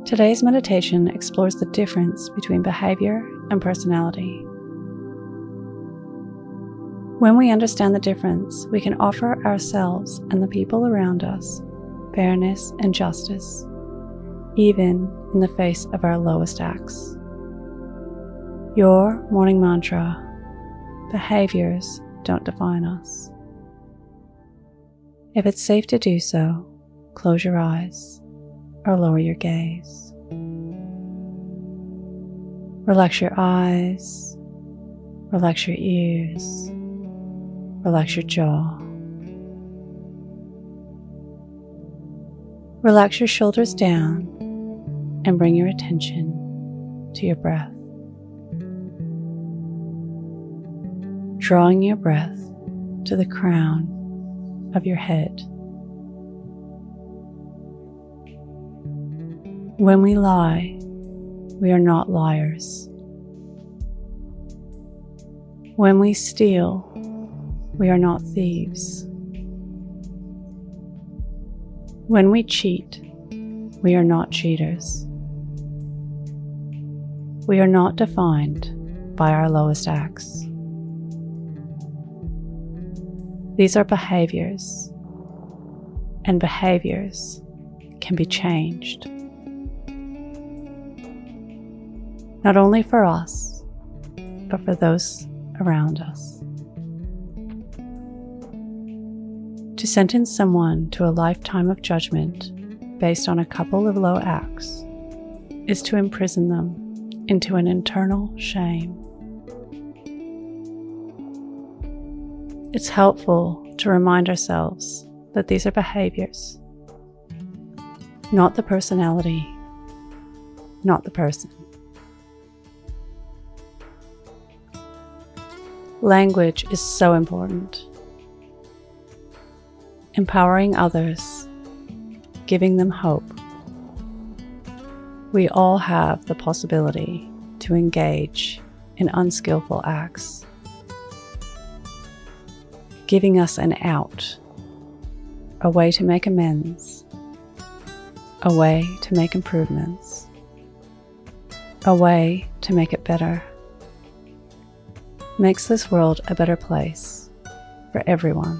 Today's meditation explores the difference between behavior and personality. When we understand the difference, we can offer ourselves and the people around us fairness and justice, even in the face of our lowest acts. Your morning mantra: behaviors don't define us. If it's safe to do so, close your eyes or lower your gaze. Relax your eyes, relax your ears, relax your jaw. Relax your shoulders down and bring your attention to your breath. Drawing your breath to the crown of your head. When we lie, we are not liars. When we steal, we are not thieves. When we cheat, we are not cheaters. We are not defined by our lowest acts. These are behaviors, and behaviors can be changed. Not only for us, but for those around us. To sentence someone to a lifetime of judgment based on a couple of low acts is to imprison them into an internal shame. It's helpful to remind ourselves that these are behaviors, not the personality, not the person. Language is so important. Empowering others, giving them hope. We all have the possibility to engage in unskillful acts, giving us an out, a way to make amends, a way to make improvements, a way to make it better. Makes this world a better place for everyone.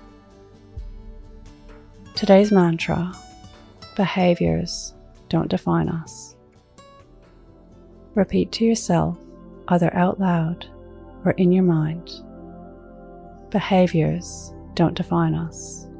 Today's mantra: behaviors don't define us. Repeat to yourself, either out loud or in your mind: behaviors don't define us.